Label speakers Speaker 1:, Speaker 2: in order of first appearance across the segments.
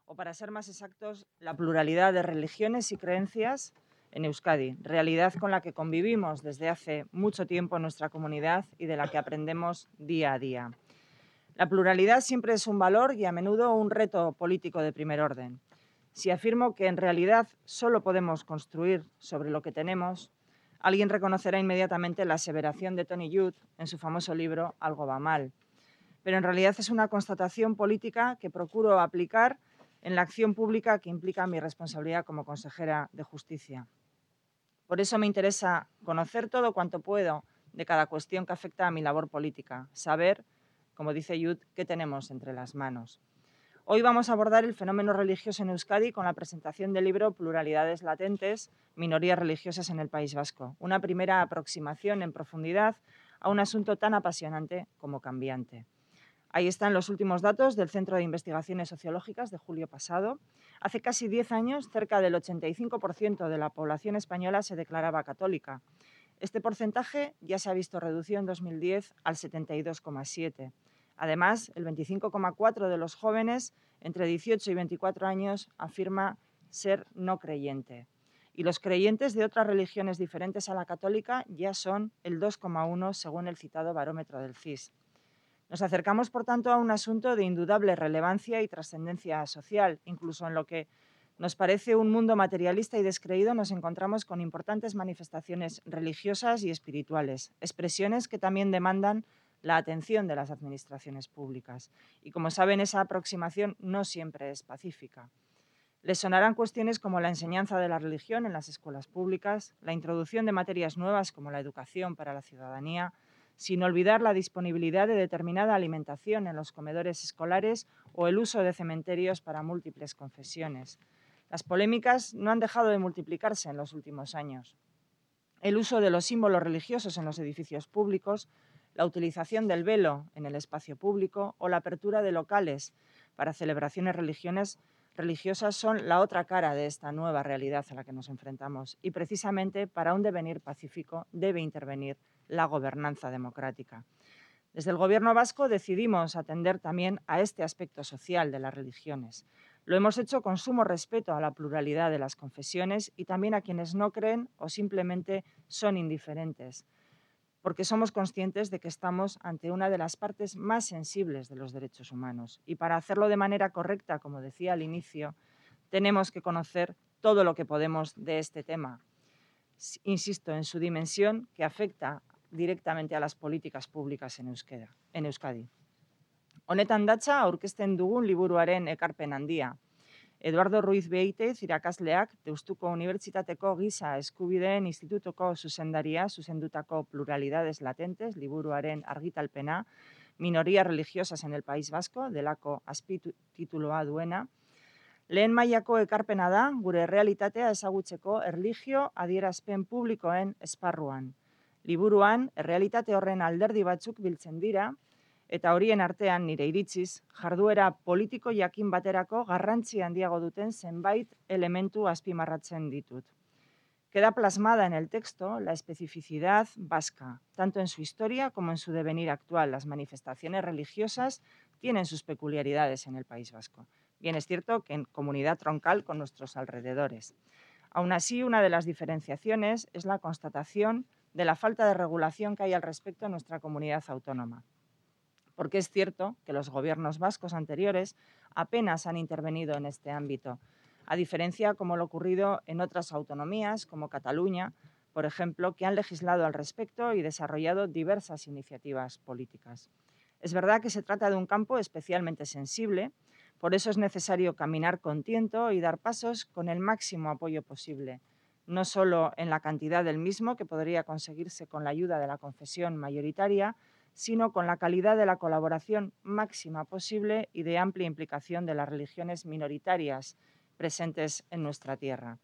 Speaker 1: o para ser más exactos, la pluralidad de religiones y creencias en Euskadi, realidad con la que convivimos desde hace mucho tiempo en nuestra comunidad y de la que aprendemos día a día. La pluralidad siempre es un valor y a menudo un reto político de primer orden. Si afirmo que en realidad solo podemos construir sobre lo que tenemos, alguien reconocerá inmediatamente la aseveración de Tony Judt en su famoso libro Algo va mal. Pero en realidad es una constatación política que procuro aplicar en la acción pública que implica mi responsabilidad como consejera de Justicia. Por eso me interesa conocer todo cuanto puedo de cada cuestión que afecta a mi labor política, saber, como dice Judt, qué tenemos entre las manos. Hoy vamos a abordar el fenómeno religioso en Euskadi con la presentación del libro Pluralidades latentes, minorías religiosas en el País Vasco, una primera aproximación en profundidad a un asunto tan apasionante como cambiante. Ahí están los últimos datos del Centro de Investigaciones Sociológicas de julio pasado. Hace casi 10 años, cerca del 85% de la población española se declaraba católica. Este porcentaje ya se ha visto reducido en 2010 al 72,7%. Además, el 25,4% de los jóvenes entre 18 y 24 años afirma ser no creyente. Y los creyentes de otras religiones diferentes a la católica ya son el 2,1% según el citado barómetro del CIS. Nos acercamos, por tanto, a un asunto de indudable relevancia y trascendencia social. Incluso en lo que nos parece un mundo materialista y descreído, nos encontramos con importantes manifestaciones religiosas y espirituales, expresiones que también demandan la atención de las administraciones públicas. Y como saben, esa aproximación no siempre es pacífica. Les sonarán cuestiones como la enseñanza de la religión en las escuelas públicas, la introducción de materias nuevas como la educación para la ciudadanía, sin olvidar la disponibilidad de determinada alimentación en los comedores escolares o el uso de cementerios para múltiples confesiones. Las polémicas no han dejado de multiplicarse en los últimos años. El uso de los símbolos religiosos en los edificios públicos, la utilización del velo en el espacio público o la apertura de locales para celebraciones religiosas son la otra cara de esta nueva realidad a la que nos enfrentamos. Y precisamente para un devenir pacífico debe intervenir la gobernanza democrática. Desde el Gobierno vasco decidimos atender también a este aspecto social de las religiones. Lo hemos hecho con sumo respeto a la pluralidad de las confesiones y también a quienes no creen o simplemente son indiferentes, porque somos conscientes de que estamos ante una de las partes más sensibles de los derechos humanos. Y para hacerlo de manera correcta, como decía al inicio, tenemos que conocer todo lo que podemos de este tema. Insisto, en su dimensión que afecta directamente a las políticas públicas en Euskadi. Honetan datza aurkezten dugun liburuaren ekarpen handia. Eduardo Ruiz Beitez irakasleak Deustuko Unibertsitateko Giza Eskubideen Institutuko zuzendaria zuzendutako Pluralidades latentes liburuaren argitalpena, Minorías religiosas en el País Vasco, delako azpititulua duena. Lehen mailako ekarpena da gure errealitatea ezagutzeko erlijio adierazpen publikoen esparruan. Liburuan, errealitate horren alderdi batzuk biltzen dira, eta horien artean nire iritziz, jarduera politiko jakin baterako garrantzi handiago duten zenbait elementu azpimarratzen ditut. Queda plasmada en el texto la especificidad vasca, tanto en su historia como en su devenir actual. Las manifestaciones religiosas tienen sus peculiaridades en el País Vasco. Bien, es cierto que en comunidad troncal con nuestros alrededores. Aún así, una de las diferenciaciones es la constatación de la falta de regulación que hay al respecto en nuestra comunidad autónoma. Porque es cierto que los gobiernos vascos anteriores apenas han intervenido en este ámbito, a diferencia como lo ocurrido en otras autonomías, como Cataluña, por ejemplo, que han legislado al respecto y desarrollado diversas iniciativas políticas. Es verdad que se trata de un campo especialmente sensible, por eso es necesario caminar con tiento y dar pasos con el máximo apoyo posible, no solo en la cantidad del mismo, que podría conseguirse con la ayuda de la confesión mayoritaria, sino con la calidad de la colaboración máxima posible y de amplia implicación de las religiones minoritarias presentes en nuestra tierra.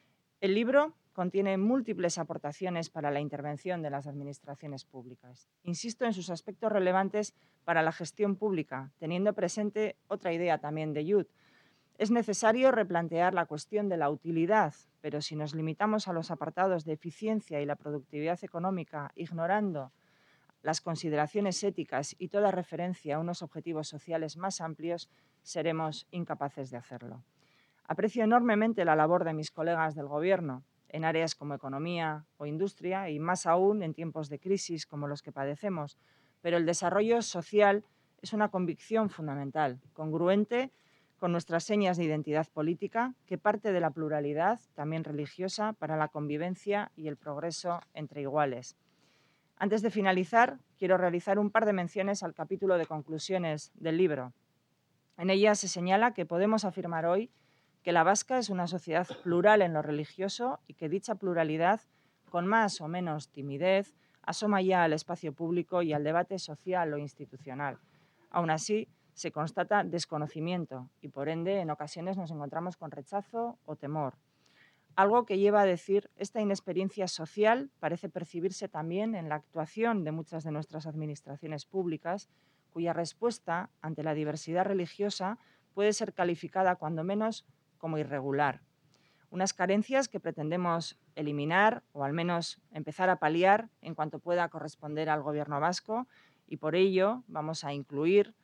Speaker 1: El libro contiene múltiples aportaciones para la intervención de las administraciones públicas. Insisto en sus aspectos relevantes para la gestión pública, teniendo presente otra idea también de Judt. Es necesario replantear la cuestión de la utilidad, pero si nos limitamos a los apartados de eficiencia y la productividad económica, ignorando las consideraciones éticas y toda referencia a unos objetivos sociales más amplios, seremos incapaces de hacerlo. Aprecio enormemente la labor de mis colegas del Gobierno en áreas como economía o industria y más aún en tiempos de crisis como los que padecemos, pero el desarrollo social es una convicción fundamental, congruente con nuestras señas de identidad política, que parte de la pluralidad, también religiosa, para la convivencia y el progreso entre iguales. Antes de finalizar, quiero realizar un par de menciones al capítulo de conclusiones del libro. En ella se señala que podemos afirmar hoy que la vasca es una sociedad plural en lo religioso y que dicha pluralidad, con más o menos timidez, asoma ya al espacio público y al debate social o institucional. Aún así, se constata desconocimiento y, por ende, en ocasiones nos encontramos con rechazo o temor. Algo que lleva a decir, esta inexperiencia social parece percibirse también en la actuación de muchas de nuestras administraciones públicas, cuya respuesta ante la diversidad religiosa puede ser calificada, cuando menos, como irregular. Unas carencias que pretendemos eliminar o al menos empezar a paliar en cuanto pueda corresponder al Gobierno vasco, y por ello vamos a incluir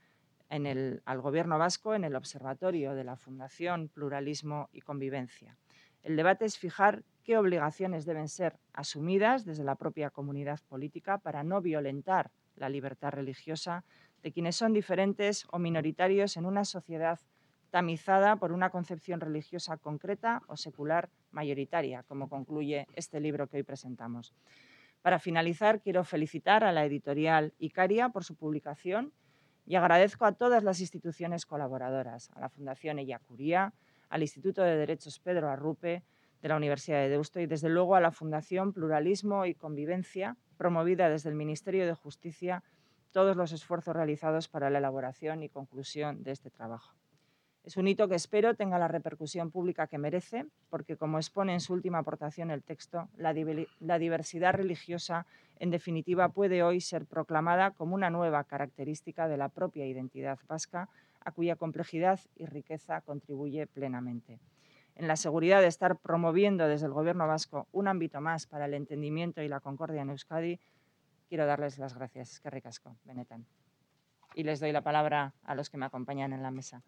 Speaker 1: al Gobierno vasco en el observatorio de la Fundación Pluralismo y Convivencia. El debate es fijar qué obligaciones deben ser asumidas desde la propia comunidad política para no violentar la libertad religiosa de quienes son diferentes o minoritarios en una sociedad tamizada por una concepción religiosa concreta o secular mayoritaria, como concluye este libro que hoy presentamos. Para finalizar, quiero felicitar a la editorial Icaria por su publicación y agradezco a todas las instituciones colaboradoras, a la Fundación Ellacuría, al Instituto de Derechos Pedro Arrupe de la Universidad de Deusto y, desde luego, a la Fundación Pluralismo y Convivencia, promovida desde el Ministerio de Justicia, todos los esfuerzos realizados para la elaboración y conclusión de este trabajo. Es un hito que espero tenga la repercusión pública que merece, porque, como expone en su última aportación el texto, la diversidad religiosa, en definitiva, puede hoy ser proclamada como una nueva característica de la propia identidad vasca, a cuya complejidad y riqueza contribuye plenamente. En la seguridad de estar promoviendo desde el Gobierno vasco un ámbito más para el entendimiento y la concordia en Euskadi, quiero darles las gracias. Eskerrik asko, benetan. Y les doy la palabra a los que me acompañan en la mesa.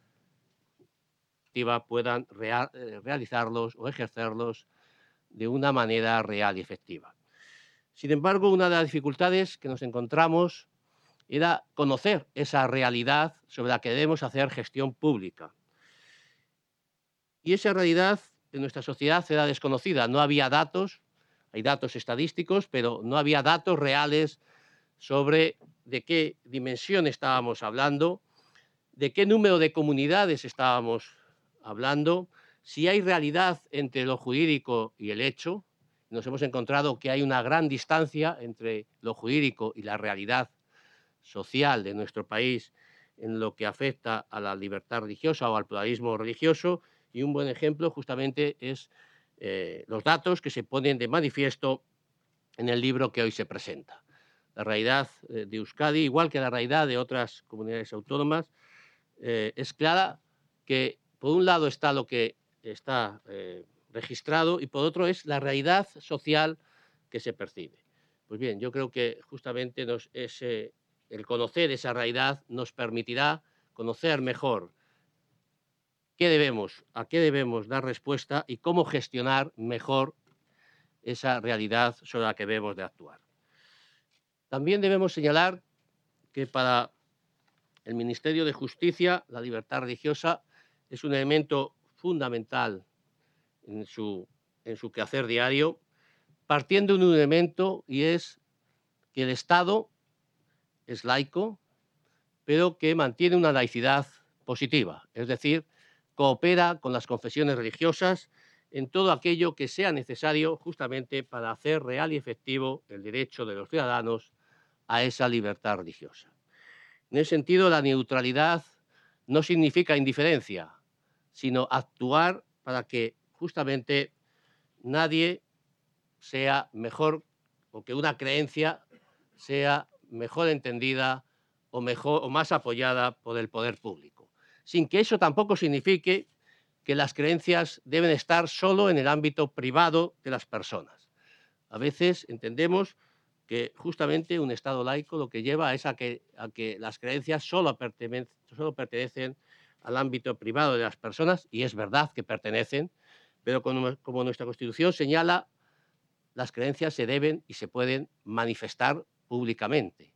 Speaker 2: Puedan realizarlos o ejercerlos de una manera real y efectiva. Sin embargo, una de las dificultades que nos encontramos era conocer esa realidad sobre la que debemos hacer gestión pública. Y esa realidad en nuestra sociedad era desconocida. No había datos, hay datos estadísticos, pero no había datos reales sobre de qué dimensión estábamos hablando, de qué número de comunidades estábamos hablando, si hay realidad entre lo jurídico y el hecho. Nos hemos encontrado que hay una gran distancia entre lo jurídico y la realidad social de nuestro país en lo que afecta a la libertad religiosa o al pluralismo religioso, y un buen ejemplo justamente es los datos que se ponen de manifiesto en el libro que hoy se presenta. La realidad de Euskadi, igual que la realidad de otras comunidades autónomas, es clara que por un lado está lo que está registrado y por otro es la realidad social que se percibe. Pues bien, yo creo que justamente el conocer esa realidad nos permitirá conocer mejor a qué debemos dar respuesta y cómo gestionar mejor esa realidad sobre la que debemos de actuar. También debemos señalar que para el Ministerio de Justicia la libertad religiosa es un elemento fundamental en su quehacer diario, partiendo de un elemento, y es que el Estado es laico, pero que mantiene una laicidad positiva, es decir, coopera con las confesiones religiosas en todo aquello que sea necesario justamente para hacer real y efectivo el derecho de los ciudadanos a esa libertad religiosa. En ese sentido, la neutralidad no significa indiferencia, sino actuar para que justamente nadie sea mejor o que una creencia sea mejor entendida o más apoyada por el poder público, sin que eso tampoco signifique que las creencias deben estar solo en el ámbito privado de las personas. A veces entendemos que justamente un Estado laico lo que lleva es a que las creencias solo pertenecen al ámbito privado de las personas, y es verdad que pertenecen, pero como nuestra Constitución señala, las creencias se deben y se pueden manifestar públicamente.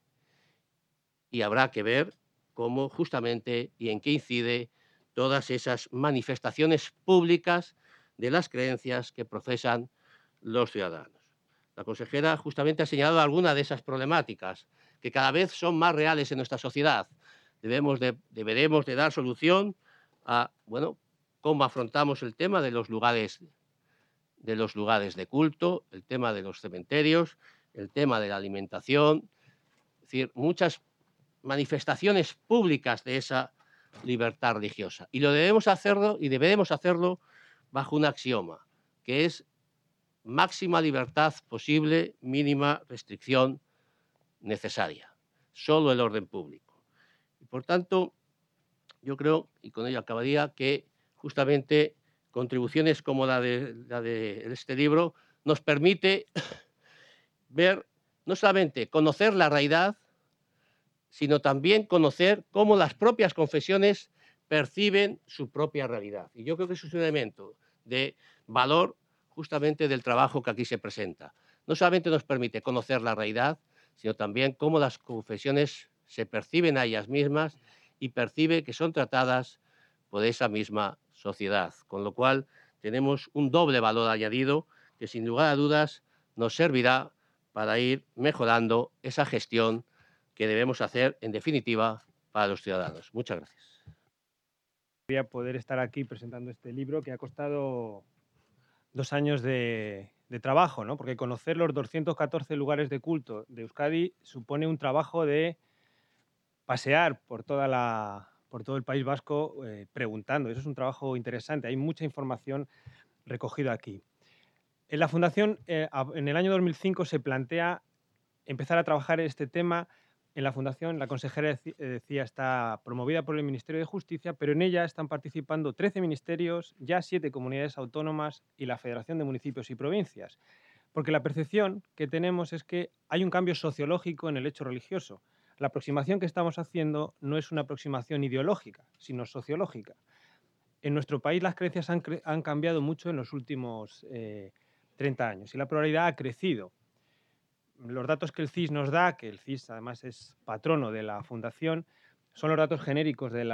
Speaker 2: Y habrá que ver cómo justamente y en qué incide todas esas manifestaciones públicas de las creencias que profesan los ciudadanos. La consejera justamente ha señalado algunas de esas problemáticas que cada vez son más reales en nuestra sociedad. Deberemos de dar solución a, bueno, cómo afrontamos el tema de los lugares de culto, el tema de los cementerios, el tema de la alimentación, es decir, muchas manifestaciones públicas de esa libertad religiosa. Y debemos hacerlo bajo un axioma, que es máxima libertad posible, mínima restricción necesaria. Solo el orden público. Y por tanto, yo creo, y con ello acabaría, que justamente contribuciones como la de este libro nos permite ver, no solamente conocer la realidad, sino también conocer cómo las propias confesiones perciben su propia realidad. Y yo creo que eso es un elemento de valor justamente del trabajo que aquí se presenta. No solamente nos permite conocer la realidad, sino también cómo las confesiones se perciben a ellas mismas y percibe que son tratadas por esa misma sociedad. Con lo cual tenemos un doble valor añadido que sin lugar a dudas nos servirá para ir mejorando esa gestión que debemos hacer, en definitiva, para los ciudadanos. Muchas gracias.
Speaker 3: Voy a poder estar aquí presentando este libro que ha costado 2 años de trabajo, ¿no? Porque conocer los 214 lugares de culto de Euskadi supone un trabajo de pasear por todo el País Vasco preguntando. Eso es un trabajo interesante. Hay mucha información recogida aquí. En la Fundación, en el año 2005 se plantea empezar a trabajar este tema. En la Fundación, la consejera decía, está promovida por el Ministerio de Justicia, pero en ella están participando 13 ministerios, ya 7 comunidades autónomas y la Federación de Municipios y Provincias. Porque la percepción que tenemos es que hay un cambio sociológico en el hecho religioso. La aproximación que estamos haciendo no es una aproximación ideológica, sino sociológica. En nuestro país las creencias han cambiado mucho en los últimos 30 años y la pluralidad ha crecido. Los datos que el CIS nos da, que el CIS además es patrono de la Fundación, son los datos genéricos de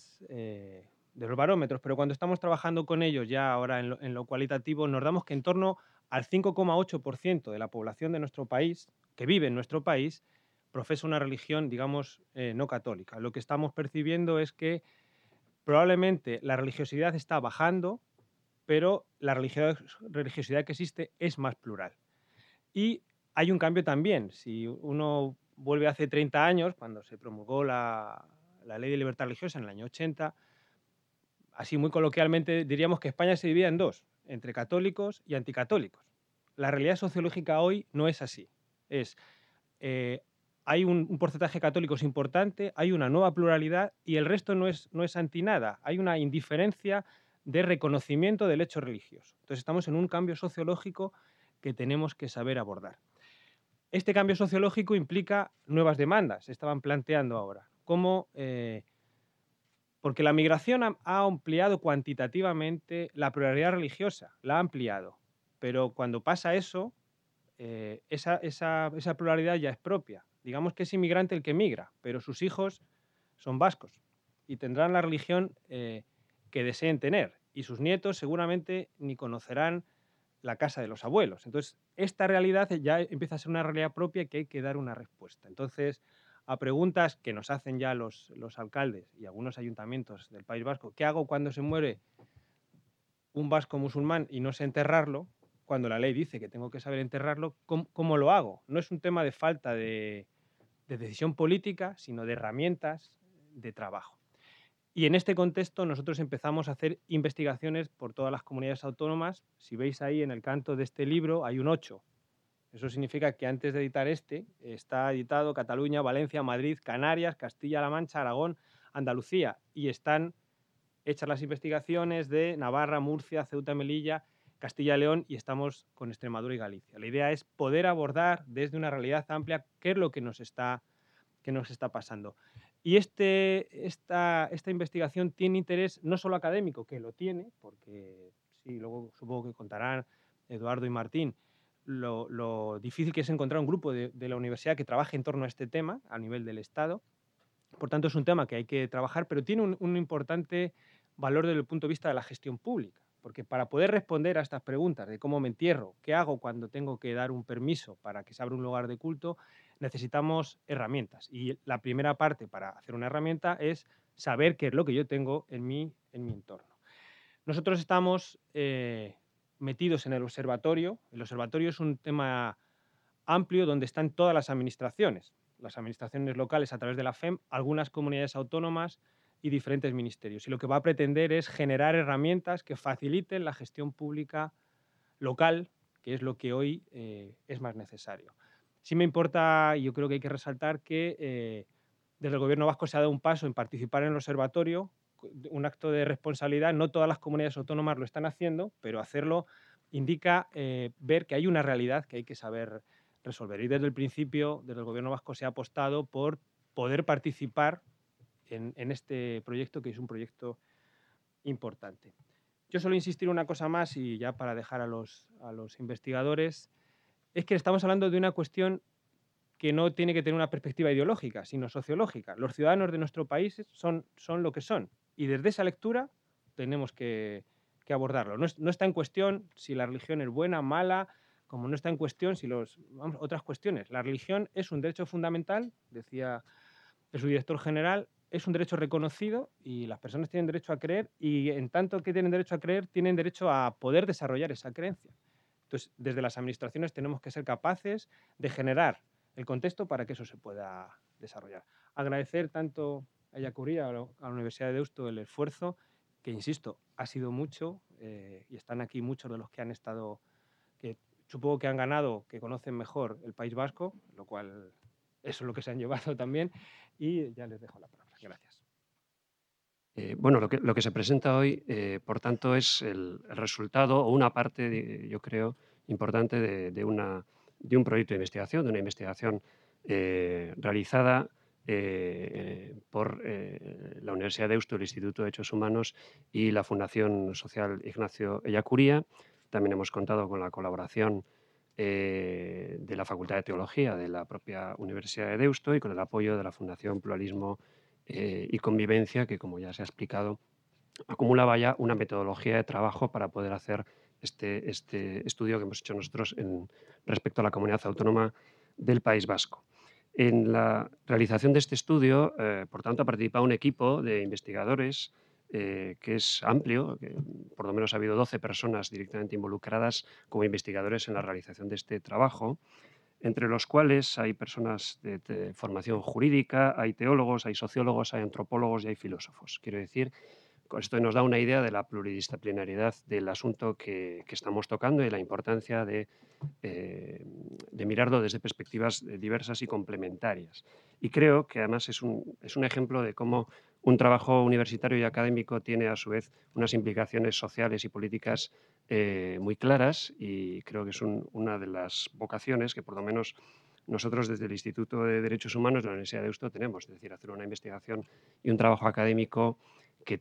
Speaker 3: los barómetros, pero cuando estamos trabajando con ellos ya ahora en lo cualitativo, nos damos que en torno al 5,8% de la población de nuestro país, que vive en nuestro país, profesa una religión, digamos, no católica. Lo que estamos percibiendo es que probablemente la religiosidad está bajando, pero la religiosidad que existe es más plural. Y hay un cambio también. Si uno vuelve hace 30 años, cuando se promulgó la Ley de Libertad Religiosa en el año 80, así muy coloquialmente diríamos que España se dividía en dos, entre católicos y anticatólicos. La realidad sociológica hoy no es así. Hay un porcentaje de católicos importante, hay una nueva pluralidad y el resto no es anti nada. Hay una indiferencia de reconocimiento del hecho religioso. Entonces estamos en un cambio sociológico que tenemos que saber abordar. Este cambio sociológico implica nuevas demandas, se estaban planteando ahora. Porque la migración ha ampliado cuantitativamente la pluralidad religiosa, la ha ampliado. Pero cuando pasa eso, esa pluralidad ya es propia. Digamos que es inmigrante el que migra, pero sus hijos son vascos y tendrán la religión que deseen tener. Y sus nietos seguramente ni conocerán la casa de los abuelos. Entonces, esta realidad ya empieza a ser una realidad propia que hay que dar una respuesta. Entonces, a preguntas que nos hacen ya los alcaldes y algunos ayuntamientos del País Vasco, ¿qué hago cuando se muere un vasco musulmán y no sé enterrarlo? Cuando la ley dice que tengo que saber enterrarlo, ¿cómo lo hago? No es un tema de falta de decisión política, sino de herramientas de trabajo. Y en este contexto nosotros empezamos a hacer investigaciones por todas las comunidades autónomas. Si veis ahí en el canto de este libro hay un 8. Eso significa que antes de editar está editado Cataluña, Valencia, Madrid, Canarias, Castilla-La Mancha, Aragón, Andalucía. Y están hechas las investigaciones de Navarra, Murcia, Ceuta, Melilla, Castilla y León y estamos con Extremadura y Galicia. La idea es poder abordar desde una realidad amplia qué es lo que nos está pasando. Y esta investigación tiene interés no solo académico, que lo tiene, porque sí, luego supongo que contarán Eduardo y Martín lo difícil que es encontrar un grupo de la universidad que trabaje en torno a este tema a nivel del Estado. Por tanto, es un tema que hay que trabajar, pero tiene un importante valor desde el punto de vista de la gestión pública, porque para poder responder a estas preguntas de cómo me entierro, qué hago cuando tengo que dar un permiso para que se abra un lugar de culto, necesitamos herramientas. Y la primera parte para hacer una herramienta es saber qué es lo que yo tengo en mi entorno. Nosotros estamos metidos en el observatorio. El observatorio es un tema amplio donde están todas las administraciones locales a través de la FEM, algunas comunidades autónomas y diferentes ministerios. Y lo que va a pretender es generar herramientas que faciliten la gestión pública local, que es lo que hoy es más necesario. Sí me importa, y yo creo que hay que resaltar que desde el Gobierno vasco se ha dado un paso en participar en el observatorio, un acto de responsabilidad. No todas las comunidades autónomas lo están haciendo, pero hacerlo indica ver que hay una realidad que hay que saber resolver. Y desde el principio, desde el Gobierno vasco se ha apostado por poder participar en este proyecto, que es un proyecto importante. Yo solo insistir una cosa más, y ya para dejar a los investigadores, es que estamos hablando de una cuestión que no tiene que tener una perspectiva ideológica, sino sociológica. Los ciudadanos de nuestro país son lo que son, y desde esa lectura tenemos que abordarlo. No está en cuestión si la religión es buena, mala, como no está en cuestión si otras cuestiones. La religión es un derecho fundamental, decía su director general, es un derecho reconocido y las personas tienen derecho a creer, y en tanto que tienen derecho a creer, tienen derecho a poder desarrollar esa creencia. Entonces, desde las administraciones tenemos que ser capaces de generar el contexto para que eso se pueda desarrollar. Agradecer tanto a Ellacuría, a la Universidad de Deusto, el esfuerzo, que insisto, ha sido mucho, y están aquí muchos de los que han estado, que supongo que han ganado, que conocen mejor el País Vasco, lo cual eso es lo que se han llevado también, y ya les dejo la palabra. Gracias.
Speaker 4: Bueno, lo que se presenta hoy, por tanto, es el resultado o una parte, yo creo, importante de un proyecto de investigación, de una investigación realizada por la Universidad de Deusto, el Instituto de Derechos Humanos y la Fundación Social Ignacio Ellacuría. También hemos contado con la colaboración de la Facultad de Teología de la propia Universidad de Deusto y con el apoyo de la Fundación Pluralismo y Convivencia, que, como ya se ha explicado, acumulaba ya una metodología de trabajo para poder hacer este estudio que hemos hecho nosotros respecto a la comunidad autónoma del País Vasco. En la realización de este estudio, por tanto, ha participado un equipo de investigadores que es amplio, que por lo menos ha habido 12 personas directamente involucradas como investigadores en la realización de este trabajo, entre los cuales hay personas de formación jurídica, hay teólogos, hay sociólogos, hay antropólogos y hay filósofos. Quiero decir, esto nos da una idea de la pluridisciplinariedad del asunto que estamos tocando y la importancia de mirarlo desde perspectivas diversas y complementarias. Y creo que además es un ejemplo de cómo un trabajo universitario y académico tiene a su vez unas implicaciones sociales y políticas muy claras, y creo que es una de las vocaciones que por lo menos nosotros desde el Instituto de Derechos Humanos de la Universidad de Deusto tenemos, es decir, hacer una investigación y un trabajo académico que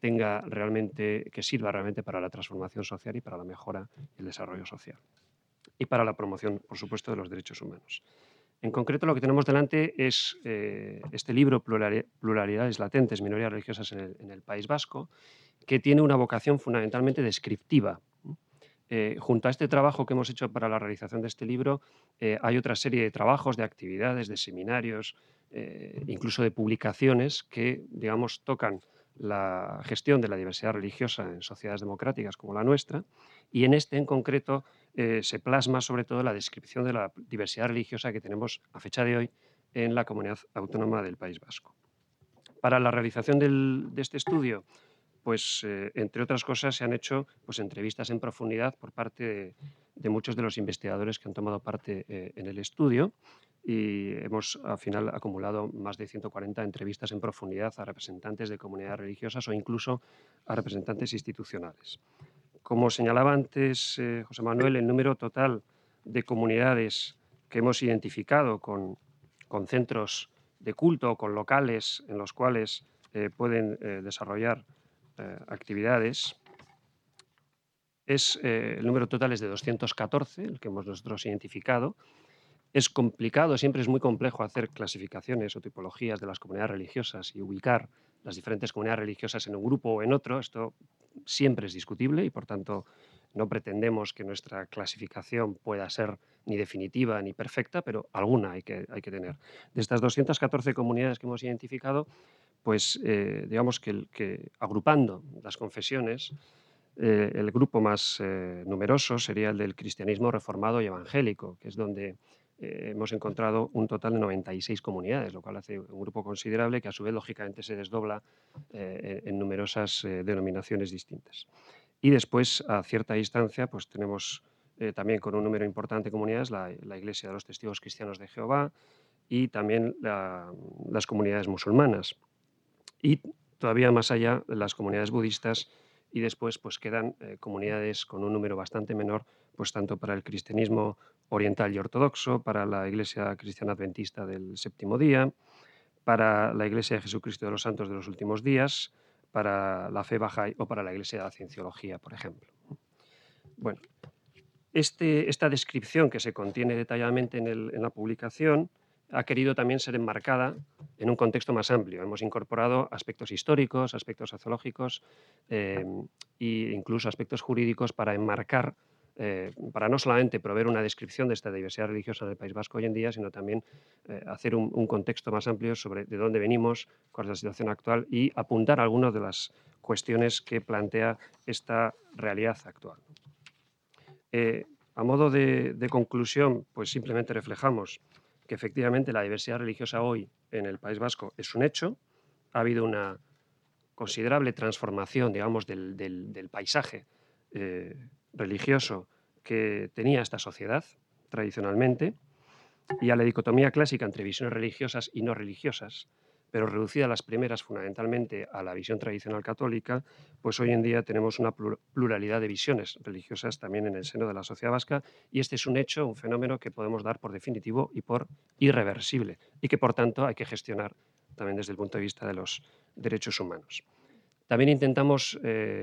Speaker 4: sirva realmente para la transformación social y para la mejora y el desarrollo social. Y para la promoción, por supuesto, de los derechos humanos. En concreto, lo que tenemos delante es este libro, Pluralidades latentes, minorías religiosas en el País Vasco, que tiene una vocación fundamentalmente descriptiva. Junto a este trabajo que hemos hecho para la realización de este libro, hay otra serie de trabajos, de actividades, de seminarios, incluso de publicaciones que, digamos, tocan la gestión de la diversidad religiosa en sociedades democráticas como la nuestra, y en este en concreto se plasma sobre todo la descripción de la diversidad religiosa que tenemos a fecha de hoy en la comunidad autónoma del País Vasco. Para la realización de este estudio, pues entre otras cosas se han hecho pues, entrevistas en profundidad por parte de muchos de los investigadores que han tomado parte en el estudio, y hemos al final acumulado más de 140 entrevistas en profundidad a representantes de comunidades religiosas o incluso a representantes institucionales. Como señalaba antes José Manuel, el número total de comunidades que hemos identificado con centros de culto, con locales en los cuales pueden desarrollar actividades. El número total es de 214, el que hemos nosotros identificado. Es complicado, siempre es muy complejo hacer clasificaciones o tipologías de las comunidades religiosas y ubicar las diferentes comunidades religiosas en un grupo o en otro. Esto siempre es discutible y, por tanto, no pretendemos que nuestra clasificación pueda ser ni definitiva ni perfecta, pero alguna hay que tener. De estas 214 comunidades que hemos identificado, pues digamos que agrupando las confesiones, el grupo más numeroso sería el del cristianismo reformado y evangélico, que es donde hemos encontrado un total de 96 comunidades, lo cual hace un grupo considerable que a su vez lógicamente se desdobla en numerosas denominaciones distintas. Y después, a cierta distancia, pues tenemos también con un número importante de comunidades la Iglesia de los Testigos Cristianos de Jehová y también las comunidades musulmanas. Y todavía más allá, las comunidades budistas, y después pues quedan comunidades con un número bastante menor, pues tanto para el cristianismo oriental y ortodoxo, para la Iglesia Cristiana Adventista del Séptimo Día, para la Iglesia de Jesucristo de los Santos de los Últimos Días, para la fe Bahá'í o para la Iglesia de la Cienciología, por ejemplo. Bueno, esta descripción que se contiene detalladamente en la publicación ha querido también ser enmarcada en un contexto más amplio. Hemos incorporado aspectos históricos, aspectos sociológicos e incluso aspectos jurídicos para enmarcar, para no solamente proveer una descripción de esta diversidad religiosa en el País Vasco hoy en día, sino también hacer un contexto más amplio sobre de dónde venimos, cuál es la situación actual y apuntar algunas de las cuestiones que plantea esta realidad actual. A modo de conclusión, pues simplemente reflejamos que efectivamente la diversidad religiosa hoy en el País Vasco es un hecho. Ha habido una considerable transformación, digamos, del paisaje religioso que tenía esta sociedad tradicionalmente, y a la dicotomía clásica entre visiones religiosas y no religiosas, pero reducida a las primeras fundamentalmente a la visión tradicional católica, pues hoy en día tenemos una pluralidad de visiones religiosas también en el seno de la sociedad vasca, y este es un hecho, un fenómeno que podemos dar por definitivo y por irreversible, y que por tanto hay que gestionar también desde el punto de vista de los derechos humanos. También intentamos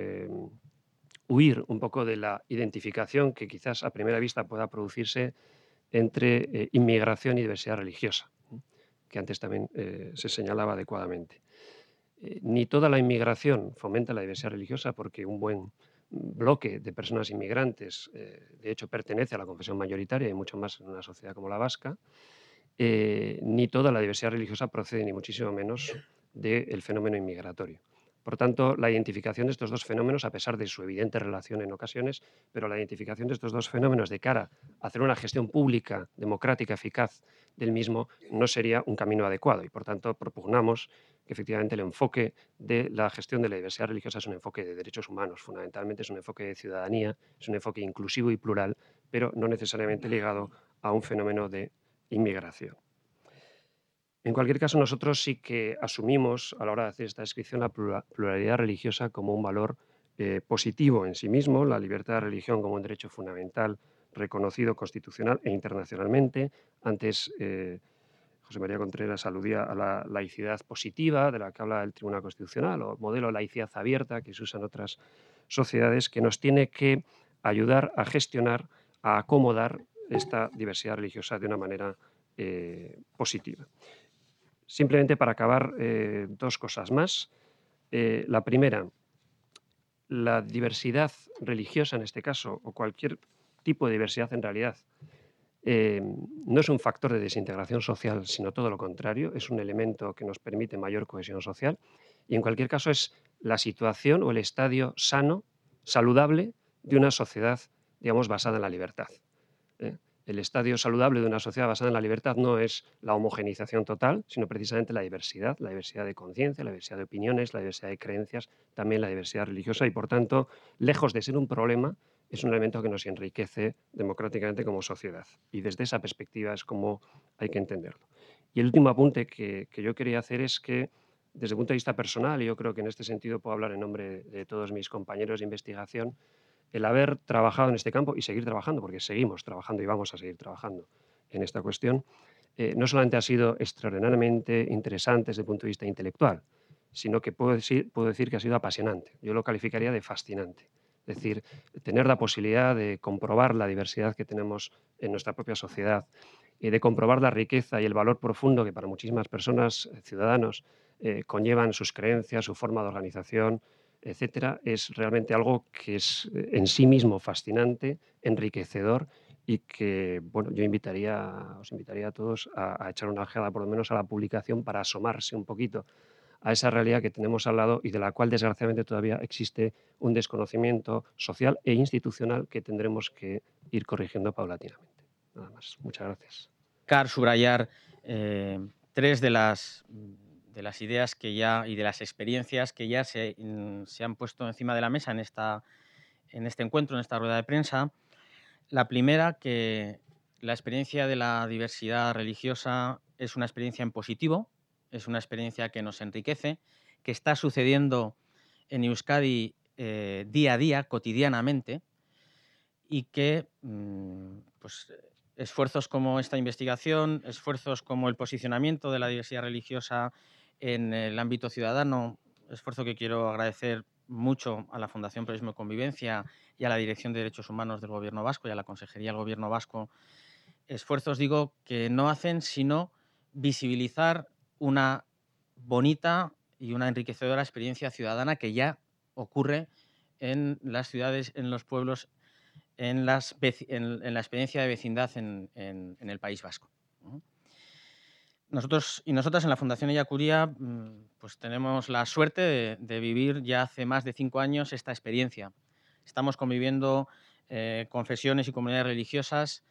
Speaker 4: huir un poco de la identificación que quizás a primera vista pueda producirse entre inmigración y diversidad religiosa, que antes también se señalaba adecuadamente. Ni toda la inmigración fomenta la diversidad religiosa, porque un buen bloque de personas inmigrantes, de hecho, pertenece a la confesión mayoritaria y mucho más en una sociedad como la vasca. Ni toda la diversidad religiosa procede, ni muchísimo menos, del fenómeno inmigratorio. Por tanto, la identificación de estos dos fenómenos, a pesar de su evidente relación en ocasiones, pero la identificación de estos dos fenómenos de cara a hacer una gestión pública, democrática, eficaz del mismo, no sería un camino adecuado. Y, por tanto, propugnamos que efectivamente el enfoque de la gestión de la diversidad religiosa es un enfoque de derechos humanos, fundamentalmente es un enfoque de ciudadanía, es un enfoque inclusivo y plural, pero no necesariamente ligado a un fenómeno de inmigración. En cualquier caso, nosotros sí que asumimos a la hora de hacer esta descripción la pluralidad religiosa como un valor positivo en sí mismo, la libertad de religión como un derecho fundamental reconocido constitucional e internacionalmente. Antes José María Contreras aludía a la laicidad positiva de la que habla el Tribunal Constitucional, o modelo de laicidad abierta que se usa en otras sociedades, que nos tiene que ayudar a gestionar, a acomodar esta diversidad religiosa de una manera positiva. Simplemente para acabar, dos cosas más. La primera, la diversidad religiosa en este caso, o cualquier tipo de diversidad en realidad, no es un factor de desintegración social, sino todo lo contrario, es un elemento que nos permite mayor cohesión social, y en cualquier caso es la situación o el estadio sano, saludable, de una sociedad, digamos, basada en la libertad. El estadio saludable de una sociedad basada en la libertad no es la homogenización total, sino precisamente la diversidad de conciencia, la diversidad de opiniones, la diversidad de creencias, también la diversidad religiosa, y por tanto, lejos de ser un problema, es un elemento que nos enriquece democráticamente como sociedad. Y desde esa perspectiva es como hay que entenderlo. Y el último apunte que yo quería hacer es que, desde el punto de vista personal, y yo creo que en este sentido puedo hablar en nombre de todos mis compañeros de investigación, el haber trabajado en este campo y seguir trabajando, porque seguimos trabajando y vamos a seguir trabajando en esta cuestión, no solamente ha sido extraordinariamente interesante desde el punto de vista intelectual, sino que puedo decir que ha sido apasionante. Yo lo calificaría de fascinante. Es decir, tener la posibilidad de comprobar la diversidad que tenemos en nuestra propia sociedad y de comprobar la riqueza y el valor profundo que para muchísimas personas, ciudadanos, conllevan sus creencias, su forma de organización, etcétera, es realmente algo que es en sí mismo fascinante, enriquecedor y que, bueno, os invitaría a todos a echar una ojeada por lo menos a la publicación para asomarse un poquito a esa realidad que tenemos al lado y de la cual desgraciadamente todavía existe un desconocimiento social e institucional que tendremos que ir corrigiendo paulatinamente. Nada más. Muchas gracias.
Speaker 5: Subrayar tres de las ideas que ya y de las experiencias que ya se han puesto encima de la mesa en este encuentro, en esta rueda de prensa. La primera, que la experiencia de la diversidad religiosa es una experiencia en positivo, es una experiencia que nos enriquece, que está sucediendo en Euskadi día a día, cotidianamente, y que pues, esfuerzos como esta investigación, esfuerzos como el posicionamiento de la diversidad religiosa en el ámbito ciudadano, esfuerzo que quiero agradecer mucho a la Fundación Periodismo y Convivencia y a la Dirección de Derechos Humanos del Gobierno Vasco y a la Consejería del Gobierno Vasco, esfuerzos, digo, que no hacen sino visibilizar una bonita y una enriquecedora experiencia ciudadana que ya ocurre en las ciudades, en los pueblos, en la experiencia de vecindad en el País Vasco. Nosotros y nosotras en la Fundación Ellacuría pues tenemos la suerte de vivir ya hace más de 5 años esta experiencia. Estamos conviviendo confesiones y comunidades religiosas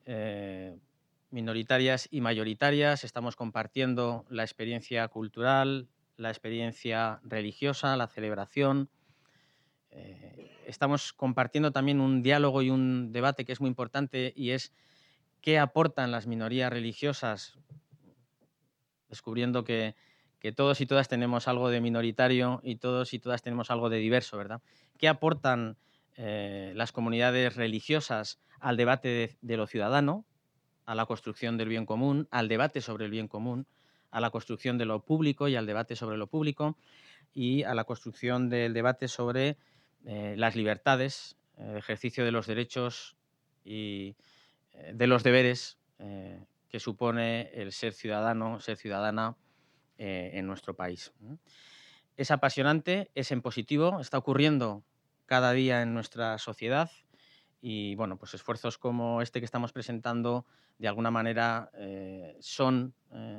Speaker 5: minoritarias y mayoritarias, estamos compartiendo la experiencia cultural, la experiencia religiosa, la celebración. Estamos compartiendo también un diálogo y un debate que es muy importante y es qué aportan las minorías religiosas, descubriendo que todos y todas tenemos algo de minoritario y todos y todas tenemos algo de diverso, ¿verdad? ¿Qué aportan las comunidades religiosas al debate de lo ciudadano, a la construcción del bien común, al debate sobre el bien común, a la construcción de lo público y al debate sobre lo público y a la construcción del debate sobre las libertades, ejercicio de los derechos y de los deberes que supone el ser ciudadano, ser ciudadana en nuestro país. Es apasionante, es en positivo, está ocurriendo cada día en nuestra sociedad y bueno, pues esfuerzos como este que estamos presentando de alguna manera son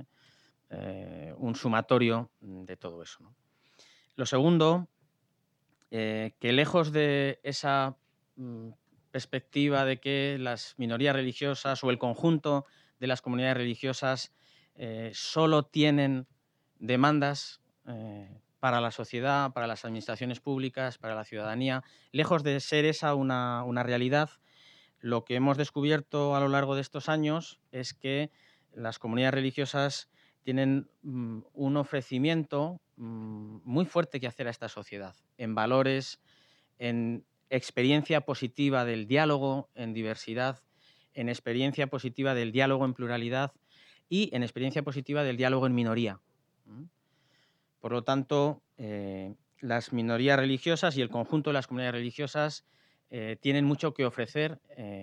Speaker 5: un sumatorio de todo eso, ¿no? Lo segundo, que lejos de esa perspectiva de que las minorías religiosas o el conjunto de las comunidades religiosas solo tienen demandas para la sociedad, para las administraciones públicas, para la ciudadanía, lejos de ser esa una realidad, lo que hemos descubierto a lo largo de estos años es que las comunidades religiosas tienen un ofrecimiento muy fuerte que hacer a esta sociedad, en valores, en experiencia positiva del diálogo en diversidad, en experiencia positiva del diálogo en pluralidad y en experiencia positiva del diálogo en minoría. Por lo tanto, las minorías religiosas y el conjunto de las comunidades religiosas tienen mucho que ofrecer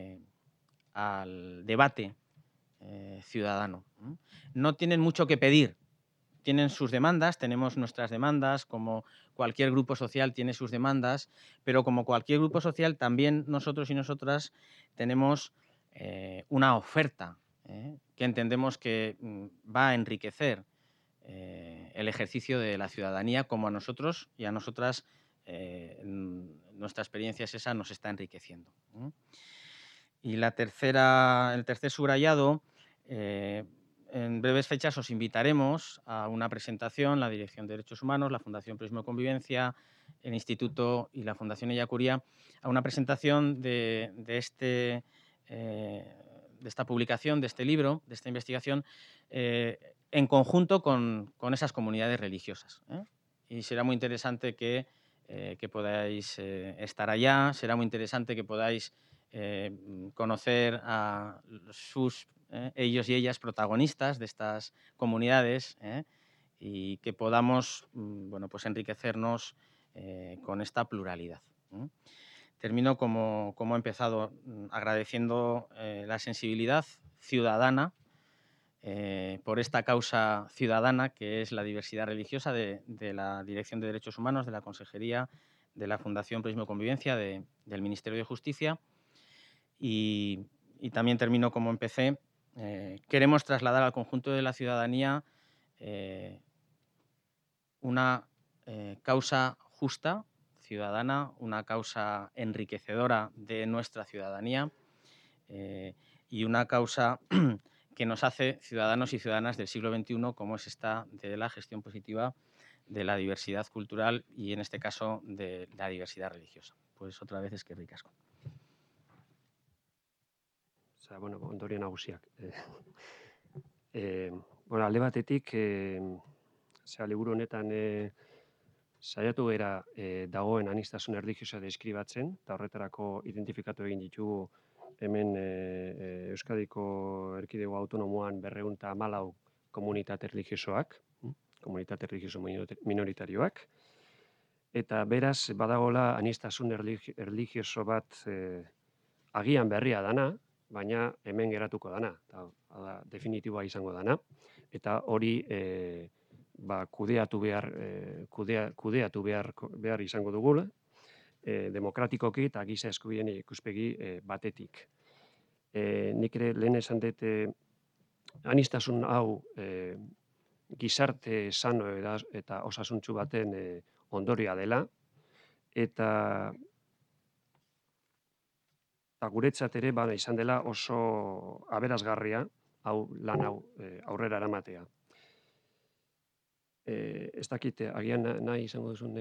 Speaker 5: al debate ciudadano. No tienen mucho que pedir, tienen sus demandas, tenemos nuestras demandas, como cualquier grupo social tiene sus demandas, pero como cualquier grupo social también nosotros y nosotras tenemos una oferta que entendemos que va a enriquecer el ejercicio de la ciudadanía, como a nosotros y a nosotras nuestra experiencia es esa, nos está enriqueciendo. Y el tercer subrayado, en breves fechas os invitaremos a una presentación, la Dirección de Derechos Humanos, la Fundación Periodismo y Convivencia, el Instituto y la Fundación Ellacuría, a una presentación de esta publicación, de este libro, de esta investigación, en conjunto con esas comunidades religiosas. Y será muy interesante que podáis estar allá, será muy interesante que podáis conocer a sus ellos y ellas protagonistas de estas comunidades, y que podamos bueno, pues enriquecernos con esta pluralidad. Termino como he empezado, agradeciendo la sensibilidad ciudadana por esta causa ciudadana que es la diversidad religiosa de la Dirección de Derechos Humanos, de la Consejería, de la Fundación Pluralismo y Convivencia, del Ministerio de Justicia. Y también termino como empecé. Queremos trasladar al conjunto de la ciudadanía una causa justa, ciudadana, una causa enriquecedora de nuestra ciudadanía y una causa que nos hace ciudadanos y ciudadanas del siglo XXI, como es esta de la gestión positiva de la diversidad cultural y, en este caso, de la diversidad religiosa. Pues otra vez eskerrik asko.
Speaker 4: Bueno, ondorio nagusiak. Bueno, alde batetik, liburu honetan saiatu gara dagoen aniztasun erlijiosa deskribatzen, eta horretarako identifikatu egin ditugu hemen Euskadiko Erkidego Autonomoan 214 komunitate erlijiosoak, komunitate erlijioso minoritarioak, eta beraz badagola aniztasun erlijioso bat agian berria dana, baina hemen geratuko dana, eta definitiboa izango dana, eta hori kudeatu behar izango dugula, demokratikoki eta giza eskubideen ikuspegi batetik. Nik ere lehen esan dut aniztasun hau gizarte sano eta osasuntsu baten ondorioa dela, eta guretzat ere izan dela oso aberasgarria lan hau aurrera eramatea. Ez dakit, agian nahi izango duzun...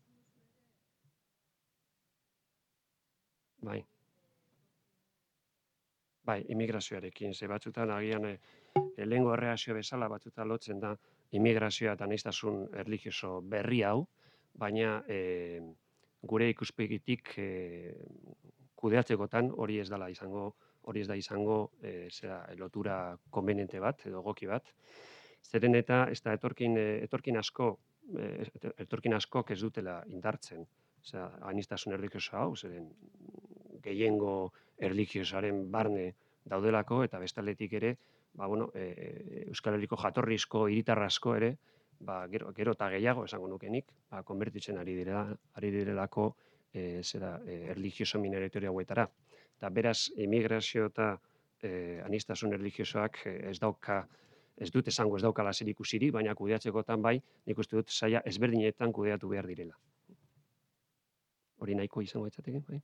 Speaker 4: Bai, immigrazioarekin, ze batzutan agian lehengo erreakzio bezala batzutan lotzen da immigrazioa eta aniztasun erlijioso berri hau, baina gure ikuspegitik kudeatzekotan hori ez da izango lotura konbeniente bat edo egoki bat. Zeren eta ez da etorkin askok ez dutela indartzen. Aniztasun erlijioso hau, zeren gehiengo erlijiosoaren barne daudelako, eta bestaldetik ere, Euskal Herriko jatorrizko hiritar asko ere, gero eta gehiago esango nukenik, konbertitzen ari direlako erlijioso minoritario hauetara. Eta beraz, immigrazio eta aniztasun erlijiosoak ez dut esango ez daukala zerikusirik, baina kudeatzekotan bai, nik uste dut saila ezberdinetan kudeatu behar direla. Hori nahiko izango etxateke, bai?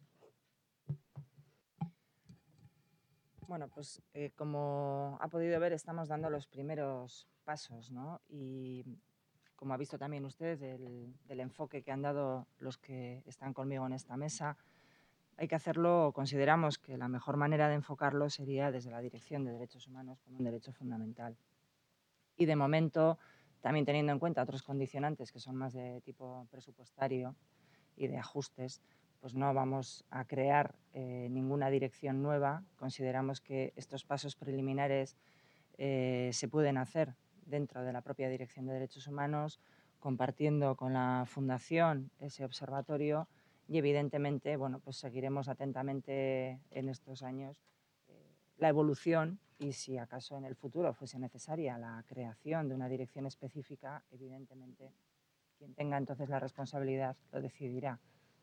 Speaker 1: Bueno, pues como ha podido ver, estamos dando los primeros pasos, ¿no? Y como ha visto también usted del enfoque que han dado los que están conmigo en esta mesa, hay que hacerlo, consideramos que la mejor manera de enfocarlo sería desde la Dirección de Derechos Humanos como un derecho fundamental. Y de momento, también teniendo en cuenta otros condicionantes que son más de tipo presupuestario y de ajustes, pues no vamos a crear ninguna dirección nueva. Consideramos que estos pasos preliminares se pueden hacer dentro de la propia Dirección de Derechos Humanos, compartiendo con la Fundación ese observatorio y, evidentemente, bueno, pues seguiremos atentamente en estos años la evolución y, si acaso en el futuro fuese necesaria la creación de una dirección específica, evidentemente, quien tenga entonces la responsabilidad lo decidirá.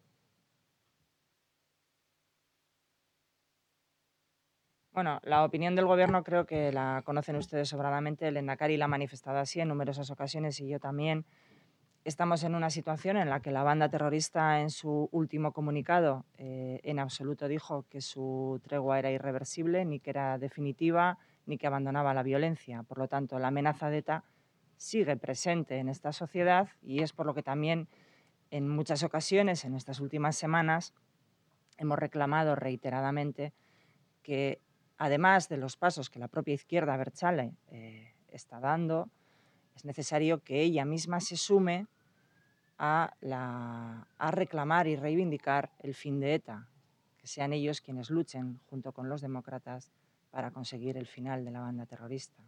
Speaker 1: Bueno, la opinión del Gobierno creo que la conocen ustedes sobradamente. El Lehendakari la ha manifestado así en numerosas ocasiones y yo también. Estamos en una situación en la que la banda terrorista, en su último comunicado, en absoluto dijo que su tregua era irreversible, ni que era definitiva, ni que abandonaba la violencia. Por lo tanto, la amenaza de ETA sigue presente en esta sociedad y es por lo que también en muchas ocasiones, en estas últimas semanas, hemos reclamado reiteradamente que, además de los pasos que la propia izquierda abertzale está dando, es necesario que ella misma se sume a reclamar y reivindicar el fin de ETA, que sean ellos quienes luchen junto con los demócratas para conseguir el final de la banda terrorista.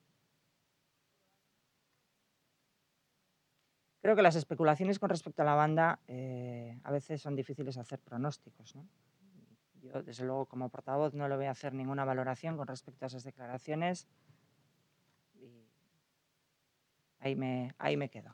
Speaker 1: Creo que las especulaciones con respecto a la banda a veces son difíciles hacer pronósticos, ¿no? Yo, desde luego, como portavoz no le voy a hacer ninguna valoración con respecto a esas declaraciones y ahí me quedo.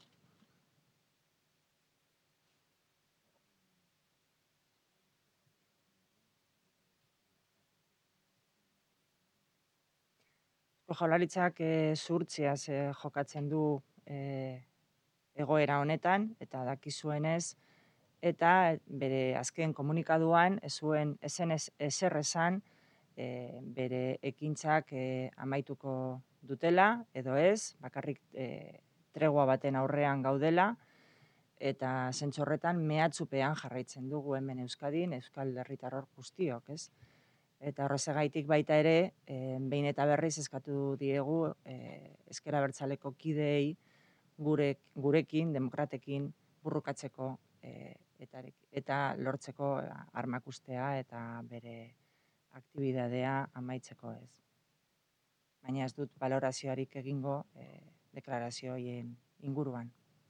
Speaker 1: Jaurlaritzak zuhurtziaz jokatzen du egoera honetan, eta dakizuenez, eta bere azken komunikaduan ez zuen ezer esan bere ekintzak amaituko dutela, edo ez, bakarrik tregua baten aurrean gaudela, eta zentzu horretan mehatxupean jarraitzen dugu hemen Euskadin, Euskal Herritarrok guztiok, ez? Eta horrezagaitik baita ere, behin eta berriz eskatu diegu Ezker Abertzaleko kideei gurekin, demokratekin burrukatzeko eta lortzeko armak ustea eta bere aktibitatea amaitzeko ez. Baina ez dut balorazioarik egingo deklarazio horien inguruan.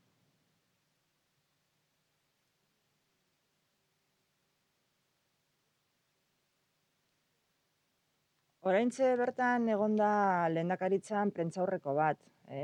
Speaker 1: Oraintxe bertan egonda lehendakaritzan prentsaurreko bat.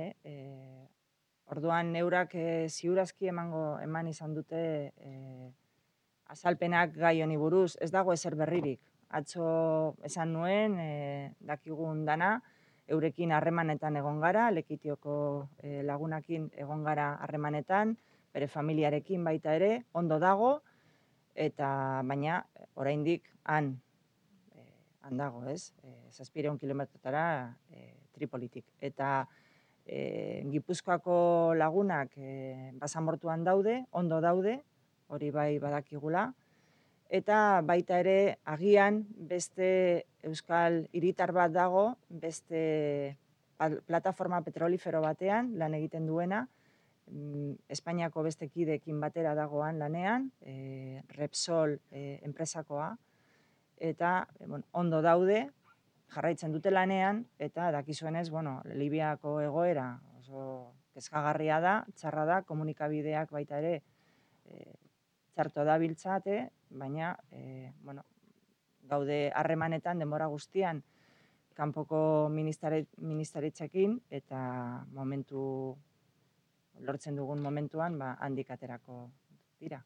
Speaker 1: Orduan neurak ziurazki eman izan dute azalpenak gai honi buruz. Ez dago ezer berririk. Atzo esan nuen, dakigun dana, eurekin harremanetan egon gara, Lekitioko lagunakin egon gara harremanetan, bere familiarekin baita ere, ondo dago, eta baina oraindik han dago, ez? 700 kilometrotara Tripolitik. Eta Gipuzkoako lagunak basamortuan daude, ondo daude, hori bai badakigula, eta baita ere agian beste euskal hiritar bat dago, beste plataforma petrolifero batean lan egiten duena, Espainiako beste kideekin batera dagoan lanean, Repsol enpresakoa, eta ondo daude, jarraitzen dute lanean, eta dakizuenez, Libiako egoera oso kezkagarria da, txarra da, komunikabideak baita ere txarto da biltzate, baina gaude harremanetan denbora guztian kanpoko ministeritzekin, eta lortzen dugun momentuan handik aterako dira.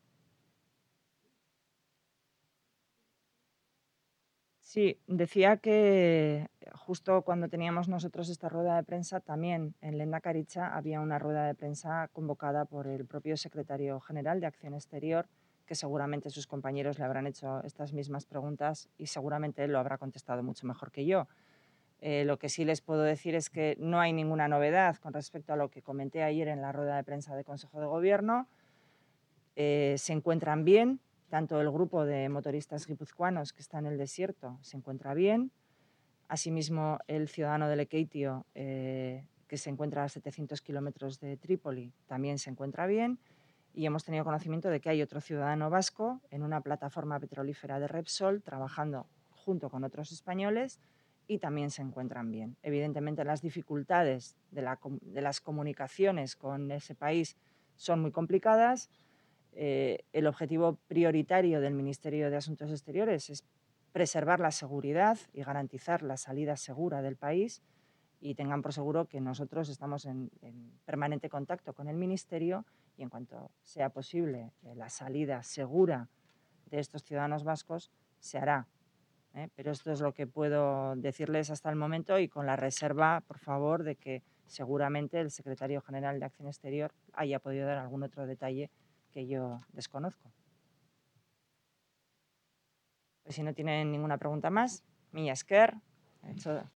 Speaker 1: Sí, decía que justo cuando teníamos nosotros esta rueda de prensa, también en Lehendakaritza había una rueda de prensa convocada por el propio secretario general de Acción Exterior, que seguramente sus compañeros le habrán hecho estas mismas preguntas y seguramente él lo habrá contestado mucho mejor que yo. Lo que sí les puedo decir es que no hay ninguna novedad con respecto a lo que comenté ayer en la rueda de prensa de Consejo de Gobierno. Se encuentran bien. Tanto el grupo de motoristas guipuzcoanos que está en el desierto se encuentra bien. Asimismo, el ciudadano de Lekeitio, que se encuentra a 700 kilómetros de Trípoli, también se encuentra bien. Y hemos tenido conocimiento de que hay otro ciudadano vasco en una plataforma petrolífera de Repsol trabajando junto con otros españoles y también se encuentran bien. Evidentemente, las dificultades de las comunicaciones con ese país son muy complicadas. El objetivo prioritario del Ministerio de Asuntos Exteriores es preservar la seguridad y garantizar la salida segura del país, y tengan por seguro que nosotros estamos en permanente contacto con el Ministerio y en cuanto sea posible la salida segura de estos ciudadanos vascos se hará. Pero esto es lo que puedo decirles hasta el momento, y con la reserva, por favor, de que seguramente el secretario general de Acción Exterior haya podido dar algún otro detalle que yo desconozco. Pues si no tienen ninguna pregunta más, mila esker.